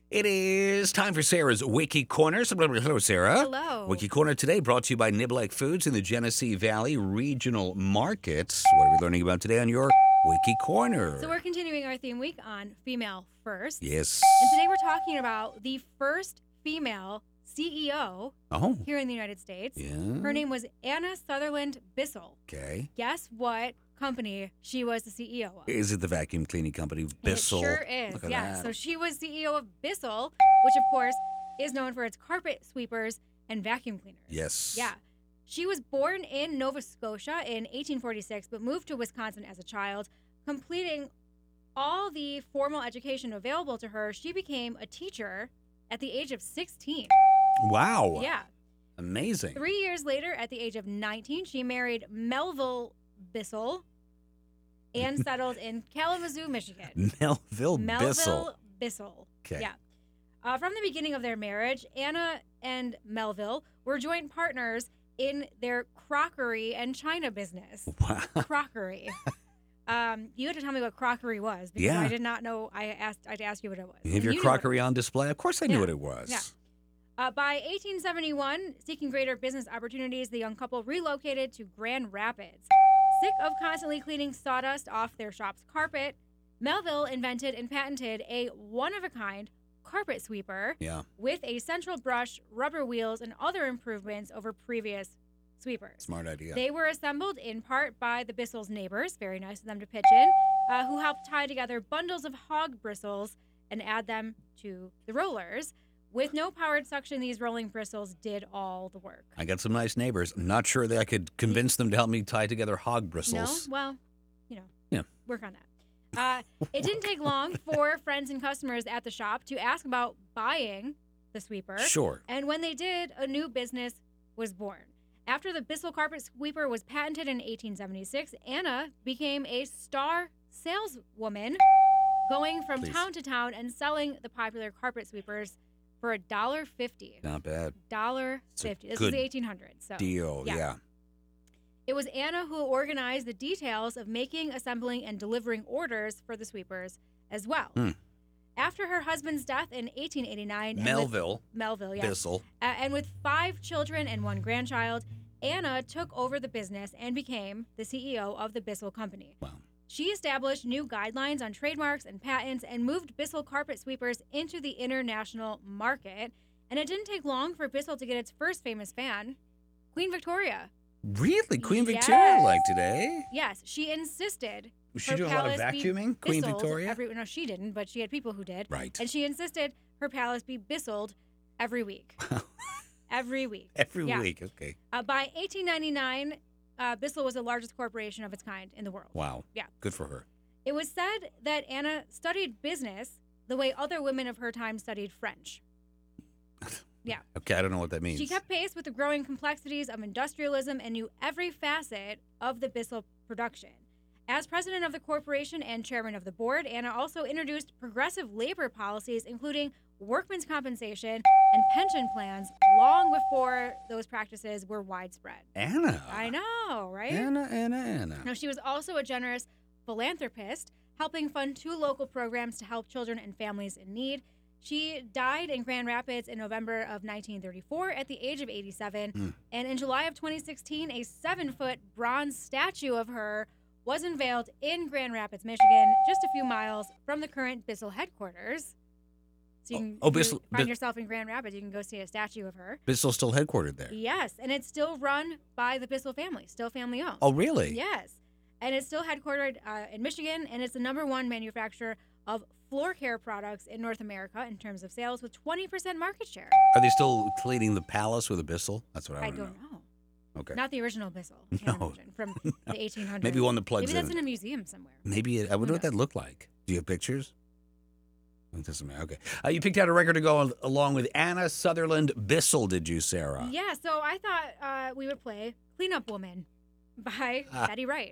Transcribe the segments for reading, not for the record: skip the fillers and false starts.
It is time for Sarah's Wiki Corner. Hello, Sarah. Hello. Wiki Corner today brought to you by Niblack Foods in the Genesee Valley Regional Markets. What are we learning about today on your Wiki Corner? So we're continuing our theme week on female first. Yes. And today we're talking about the first female CEO Oh. here in the United States. Yeah. Her name was Anna Sutherland Bissell. Okay. Guess what company she was the CEO of? Is it the vacuum cleaning company Bissell? It sure is. Look at Yeah. that. So she was CEO of Bissell, which of course is known for its carpet sweepers and vacuum cleaners. Yes. Yeah. She was born in Nova Scotia in 1846, but moved to Wisconsin as a child. Completing all the formal education available to her, she became a teacher at the age of 16. Wow. Yeah. Amazing. 3 years later, at the age of 19, she married Melville Bissell and settled in Kalamazoo, Michigan. Melville Bissell. Bissell. Okay. Yeah. From the beginning of their marriage, Anna and Melville were joint partners in their crockery and china business. Wow. Crockery. You had to tell me what crockery was because Yeah. I did not know. I had to ask you what it was. You have And your you knew what it crockery on display? Of course I knew Yeah. what it was. Yeah. By 1871, seeking greater business opportunities, the young couple relocated to Grand Rapids. Sick of constantly cleaning sawdust off their shop's carpet, Melville invented and patented a one-of-a-kind carpet sweeper Yeah. with a central brush, rubber wheels, and other improvements over previous sweepers. Smart idea. They were assembled in part by the Bissell's neighbors, very nice of them to pitch in, who helped tie together bundles of hog bristles and add them to the rollers. With no powered suction, these rolling bristles did all the work. I got some nice neighbors. I'm not sure that I could convince them to help me tie together hog No? bristles. Well, Yeah. work on that. It didn't take long for friends and customers at the shop to ask about buying the sweeper. Sure. And when they did, a new business was born. After the Bissell carpet sweeper was patented in 1876, Anna became a star saleswoman, going from Please. town to town and selling the popular carpet sweepers for $1.50. Not bad. $1.50. This good is the 1800s. So Deal. Yeah. it was Anna who organized the details of making, assembling, and delivering orders for the sweepers as well. Hmm. After her husband's death in 1889, Melville, yeah. Bissell. And with 5 children and 1 grandchild, Anna took over the business and became the CEO of the Bissell Company. Wow. She established new guidelines on trademarks and patents and moved Bissell carpet sweepers into the international market. And it didn't take long for Bissell to get its first famous fan, Queen Victoria. Really? Queen Yes. Victoria like today? Yes, she insisted. Was she her doing a lot of palace be vacuuming? Queen bistled Victoria? No, she didn't, but she had people who did. Right. And she insisted her palace be bistled every week. Every week. Every Yeah. week. Okay. By 1899, Bissell was the largest corporation of its kind in the world. Wow. Yeah. Good for her. It was said that Anna studied business the way other women of her time studied French. Yeah. Okay, I don't know what that means. She kept pace with the growing complexities of industrialism and knew every facet of the Bissell production. As president of the corporation and chairman of the board, Anna also introduced progressive labor policies, including workmen's compensation and pension plans, long before those practices were widespread. Anna. I know, right? Anna. Now, she was also a generous philanthropist, helping fund 2 local programs to help children and families in need. She died in Grand Rapids in November of 1934 at the age of 87. And in July of 2016, a 7-foot bronze statue of her was unveiled in Grand Rapids, Michigan, just a few miles from the current Bissell headquarters. So you can, if you find yourself in Grand Rapids, you can go see a statue of her. Bissell's still headquartered there. Yes, and it's still run by the Bissell family, still family owned. Oh, really? Yes, and it's still headquartered in Michigan, and it's the #1 manufacturer of floor care products in North America in terms of sales, with 20% market share. Are they still cleaning the palace with a Bissell? That's what I I want to don't know. know. Okay. Not the original Bissell, I can't No. imagine, from the 1800s. Maybe one that plugs Maybe that's in. in a museum somewhere. Maybe I wonder Who what that looked like. Do you have pictures? It doesn't matter. Okay. You picked out a record to go along with Anna Sutherland Bissell, did you, Sarah? Yeah, so I thought we would play Cleanup Woman by Betty Wright.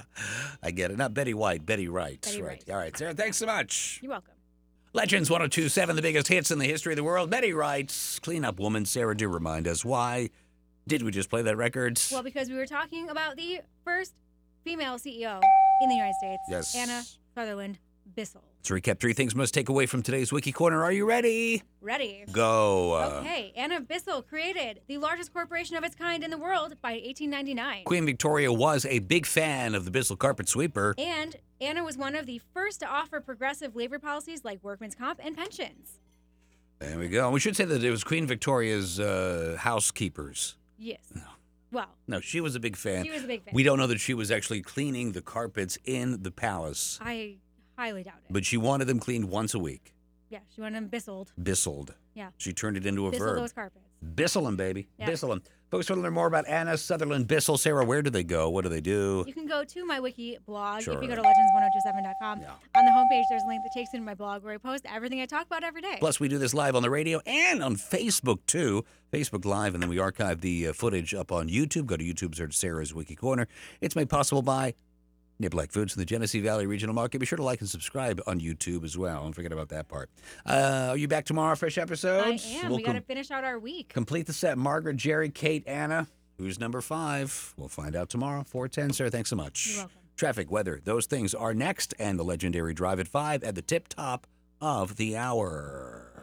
I get it. Not Betty White, Betty Wright. Betty Wright. All right, Sarah, thanks so much. You're welcome. Legends 1027, the biggest hits in the history of the world. Betty Wright's Cleanup Woman. Sarah, do remind us, why did we just play that record? Well, because we were talking about the first female CEO in the United States, Yes. Anna Sutherland Bissell. Let's recap 3 things must take away from today's Wiki Corner. Are you ready? Ready. Go. Okay, Anna Bissell created the largest corporation of its kind in the world by 1899. Queen Victoria was a big fan of the Bissell carpet sweeper. And Anna was one of the first to offer progressive labor policies like workman's comp and pensions. There we go. We should say that it was Queen Victoria's housekeepers. Yes. Well, No, she was a big fan. she was a big fan. We don't know that she was actually cleaning the carpets in the palace, I highly doubt it. but she wanted them cleaned once a week. Yeah, she wanted them bistled. Bistled. Yeah. She turned it into a Bissell verb. those carpets. Bissell 'em, baby. Yeah. Bissell 'em. Folks want to learn more about Anna Sutherland Bissell. Sarah, where do they go? What do they do? You can go to my wiki blog Sure. if you go to legends1027.com. Yeah. On the homepage, there's a link that takes you to my blog where I post everything I talk about every day. Plus, we do this live on the radio and on Facebook, too. Facebook Live, and then we archive the footage up on YouTube. Go to YouTube, search Sarah's Wiki Corner. It's made possible by Niblack Foods in the Genesee Valley Regional Market. Be sure to like and subscribe on YouTube as well. Don't forget about that part. Are you back tomorrow, fresh episodes? I am. We'll We got to finish out our week. complete the set. Margaret, Jerry, Kate, Anna. Who's number 5? We'll find out tomorrow. 4:10. Sarah, thanks so much. You're welcome. Traffic, weather, those things are next, and the legendary Drive at 5 at the tip top of the hour.